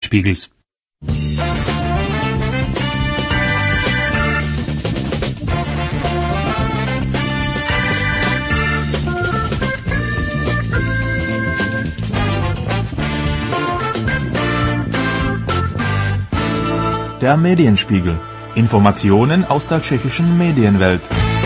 Medienspiegels. Der Medienspiegel. Informationen aus der tschechischen Medienwelt.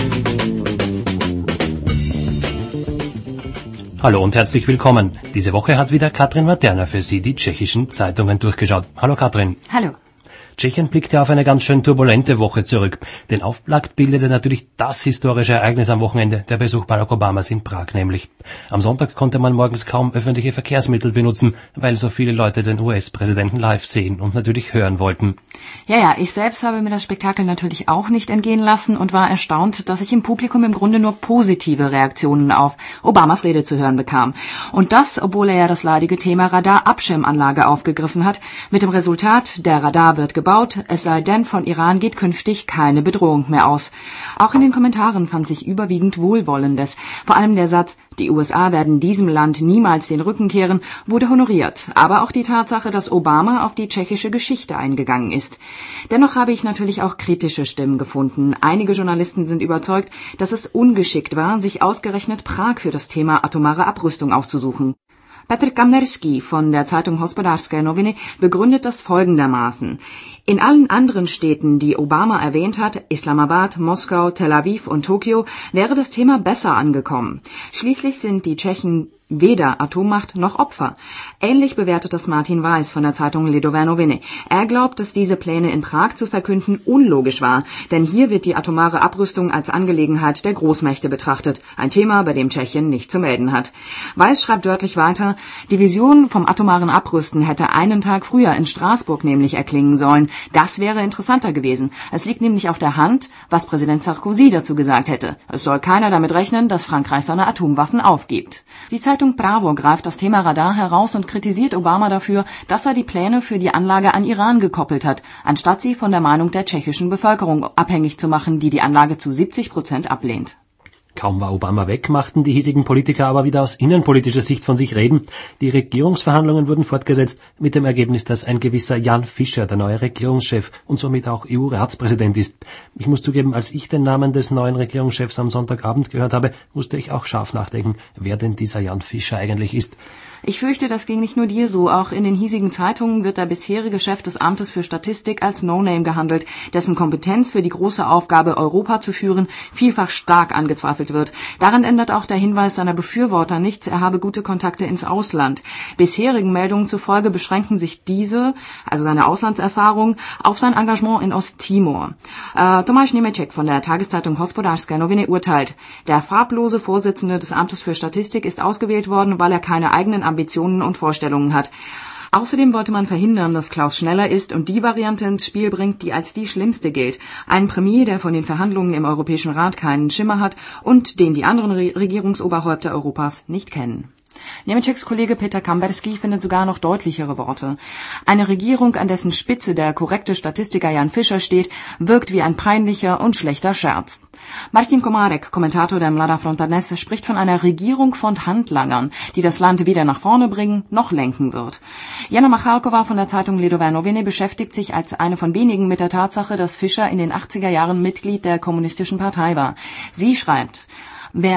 Hallo und herzlich willkommen. Diese Woche hat wieder Katrin Materna für Sie die tschechischen Zeitungen durchgeschaut. Hallo Katrin. Hallo. Tschechien blickte auf eine ganz schön turbulente Woche zurück. Den Auftakt bildete natürlich das historische Ereignis am Wochenende, der Besuch Barack Obamas in Prag nämlich. Am Sonntag konnte man morgens kaum öffentliche Verkehrsmittel benutzen, weil so viele Leute den US-Präsidenten live sehen und natürlich hören wollten. Ja, ich selbst habe mir das Spektakel natürlich auch nicht entgehen lassen und war erstaunt, dass ich im Publikum im Grunde nur positive Reaktionen auf Obamas Rede zu hören bekam. Und das, obwohl er ja das leidige Thema Radar-Abschirmanlage aufgegriffen hat, mit dem Resultat, der Radar wird gebaut, es sei denn, von Iran geht künftig keine Bedrohung mehr aus. Auch in den Kommentaren fand sich überwiegend Wohlwollendes. Vor allem der Satz, die USA werden diesem Land niemals den Rücken kehren, wurde honoriert. Aber auch die Tatsache, dass Obama auf die tschechische Geschichte eingegangen ist. Dennoch habe ich natürlich auch kritische Stimmen gefunden. Einige Journalisten sind überzeugt, dass es ungeschickt war, sich ausgerechnet Prag für das Thema atomare Abrüstung auszusuchen. Petr Kamnerský von der Zeitung Hospodářské noviny begründet das folgendermaßen. In allen anderen Städten, die Obama erwähnt hat, Islamabad, Moskau, Tel Aviv und Tokio, wäre das Thema besser angekommen. Schließlich sind die Tschechen weder Atommacht noch Opfer. Ähnlich bewertet das Martin Weiß von der Zeitung Lidové noviny. Er glaubt, dass diese Pläne in Prag zu verkünden unlogisch war, denn hier wird die atomare Abrüstung als Angelegenheit der Großmächte betrachtet, ein Thema, bei dem Tschechien nicht zu melden hat. Weiß schreibt wörtlich weiter, die Vision vom atomaren Abrüsten hätte einen Tag früher in Straßburg nämlich erklingen sollen. Das wäre interessanter gewesen. Es liegt nämlich auf der Hand, was Präsident Sarkozy dazu gesagt hätte. Es soll keiner damit rechnen, dass Frankreich seine Atomwaffen aufgibt. Die Zeitung Bravo greift das Thema Radar heraus und kritisiert Obama dafür, dass er die Pläne für die Anlage an Iran gekoppelt hat, anstatt sie von der Meinung der tschechischen Bevölkerung abhängig zu machen, die die Anlage zu 70% ablehnt. Kaum war Obama weg, machten die hiesigen Politiker aber wieder aus innenpolitischer Sicht von sich reden. Die Regierungsverhandlungen wurden fortgesetzt mit dem Ergebnis, dass ein gewisser Jan Fischer der neue Regierungschef und somit auch EU-Ratspräsident ist. Ich muss zugeben, als ich den Namen des neuen Regierungschefs am Sonntagabend gehört habe, musste ich auch scharf nachdenken, wer denn dieser Jan Fischer eigentlich ist. Ich fürchte, das ging nicht nur dir so. Auch in den hiesigen Zeitungen wird der bisherige Chef des Amtes für Statistik als No-Name gehandelt, dessen Kompetenz für die große Aufgabe, Europa zu führen, vielfach stark angezweifelt wird. Daran ändert auch der Hinweis seiner Befürworter nichts, er habe gute Kontakte ins Ausland. Bisherigen Meldungen zufolge beschränken sich diese, also seine Auslandserfahrung, auf sein Engagement in Osttimor. Tomáš Němeček von der Tageszeitung Hospodářské noviny urteilt, der farblose Vorsitzende des Amtes für Statistik ist ausgewählt worden, weil er keine eigenen Ambitionen und Vorstellungen hat. Außerdem wollte man verhindern, dass Klaus schneller ist und die Variante ins Spiel bringt, die als die schlimmste gilt. Ein Premier, der von den Verhandlungen im Europäischen Rat keinen Schimmer hat und den die anderen Regierungsoberhäupter Europas nicht kennen. Němečeks Kollege Petr Kamberský findet sogar noch deutlichere Worte. Eine Regierung, an dessen Spitze der korrekte Statistiker Jan Fischer steht, wirkt wie ein peinlicher und schlechter Scherz. Martin Komárek, Kommentator der Mladá Fronta Dnes, spricht von einer Regierung von Handlangern, die das Land weder nach vorne bringen noch lenken wird. Jana Machalková von der Zeitung Lidové noviny beschäftigt sich als eine von wenigen mit der Tatsache, dass Fischer in den 80er Jahren Mitglied der Kommunistischen Partei war. Sie schreibt: Wer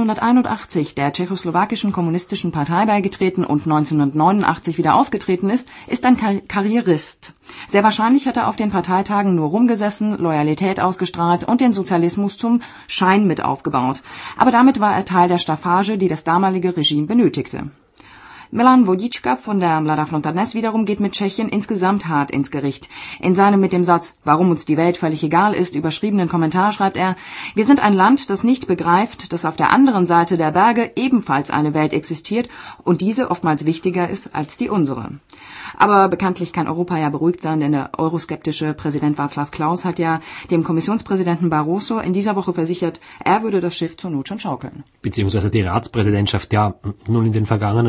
1981 der tschechoslowakischen Kommunistischen Partei beigetreten und 1989 wieder ausgetreten ist, ist ein Karrierist. Sehr wahrscheinlich hat er auf den Parteitagen nur rumgesessen, Loyalität ausgestrahlt und den Sozialismus zum Schein mit aufgebaut. Aber damit war er Teil der Staffage, die das damalige Regime benötigte. Milan Vodička von der Mladá Fronta Dnes wiederum geht mit Tschechien insgesamt hart ins Gericht. In seinem mit dem Satz, warum uns die Welt völlig egal ist, überschriebenen Kommentar schreibt er, wir sind ein Land, das nicht begreift, dass auf der anderen Seite der Berge ebenfalls eine Welt existiert und diese oftmals wichtiger ist als die unsere. Aber bekanntlich kann Europa ja beruhigt sein, denn der euroskeptische Präsident Václav Klaus hat ja dem Kommissionspräsidenten Barroso in dieser Woche versichert, er würde das Schiff zur Not schon schaukeln. Beziehungsweise die Ratspräsidentschaft, ja. Nun, in den vergangenen Wochen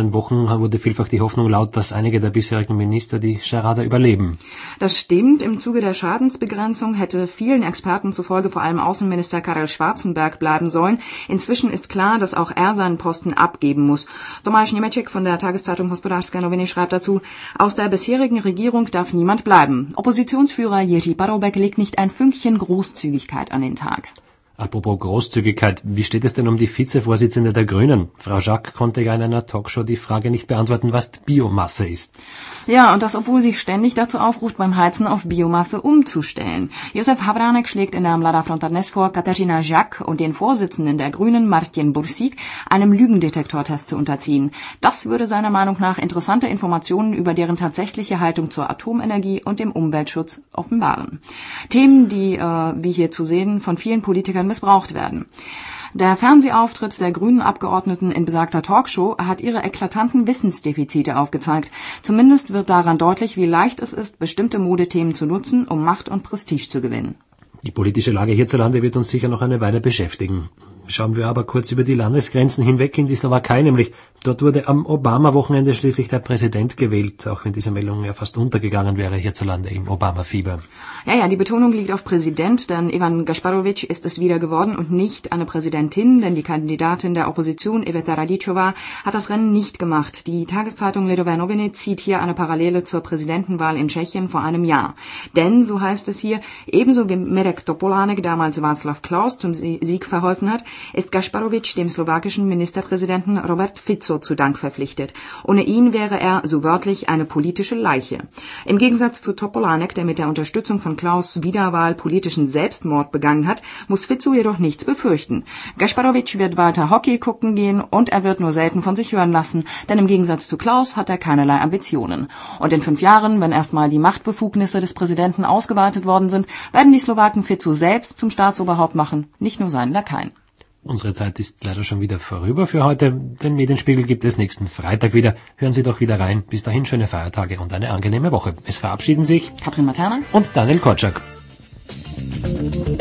wurde vielfach die Hoffnung laut, dass einige der bisherigen Minister die Scharade überleben. Das stimmt. Im Zuge der Schadensbegrenzung hätte vielen Experten zufolge vor allem Außenminister Karel Schwarzenberg bleiben sollen. Inzwischen ist klar, dass auch er seinen Posten abgeben muss. Tomáš Němeček von der Tageszeitung Hospodářské noviny schreibt dazu, aus der bisherigen Regierung darf niemand bleiben. Oppositionsführer Jiří Paroubek legt nicht ein Fünkchen Großzügigkeit an den Tag. Apropos Großzügigkeit, wie steht es denn um die Vizevorsitzende der Grünen? Frau Jacques konnte ja in einer Talkshow die Frage nicht beantworten, was Biomasse ist. Ja, und das, obwohl sie ständig dazu aufruft, beim Heizen auf Biomasse umzustellen. Josef Havránek schlägt in der Mladá Fronta Dnes vor, Kateřina Jacques und den Vorsitzenden der Grünen, Martin Bursík, einem Lügendetektortest zu unterziehen. Das würde seiner Meinung nach interessante Informationen über deren tatsächliche Haltung zur Atomenergie und dem Umweltschutz offenbaren. Themen, die, wie hier zu sehen, von vielen Politikern missbraucht werden. Der Fernsehauftritt der grünen Abgeordneten in besagter Talkshow hat ihre eklatanten Wissensdefizite aufgezeigt. Zumindest wird daran deutlich, wie leicht es ist, bestimmte Modethemen zu nutzen, um Macht und Prestige zu gewinnen. Die politische Lage hierzulande wird uns sicher noch eine Weile beschäftigen. Schauen wir aber kurz über die Landesgrenzen hinweg in die Slowakei, nämlich dort wurde am Obama-Wochenende schließlich der Präsident gewählt, auch wenn diese Meldung ja fast untergegangen wäre hierzulande im Obama-Fieber. Ja, die Betonung liegt auf Präsident, denn Ivan Gasparovic ist es wieder geworden und nicht eine Präsidentin, denn die Kandidatin der Opposition, Iveta Radičová, hat das Rennen nicht gemacht. Die Tageszeitung Lidové noviny zieht hier eine Parallele zur Präsidentenwahl in Tschechien vor einem Jahr. Denn, so heißt es hier, ebenso wie Mirek Topolánek damals Václav Klaus zum Sieg verholfen hat, ist Gasparovic dem slowakischen Ministerpräsidenten Robert Fico zu Dank verpflichtet. Ohne ihn wäre er, so wörtlich, eine politische Leiche. Im Gegensatz zu Topolánek, der mit der Unterstützung von Klaus' Wiederwahl politischen Selbstmord begangen hat, muss Fico jedoch nichts befürchten. Gasparovic wird weiter Hockey gucken gehen und er wird nur selten von sich hören lassen, denn im Gegensatz zu Klaus hat er keinerlei Ambitionen. Und in 5 Jahren, wenn erstmal die Machtbefugnisse des Präsidenten ausgeweitet worden sind, werden die Slowaken Fico selbst zum Staatsoberhaupt machen, nicht nur seinen Lakaien. Unsere Zeit ist leider schon wieder vorüber für heute. Den Medienspiegel gibt es nächsten Freitag wieder. Hören Sie doch wieder rein. Bis dahin schöne Feiertage und eine angenehme Woche. Es verabschieden sich Katrin Materna und Daniel Korczak.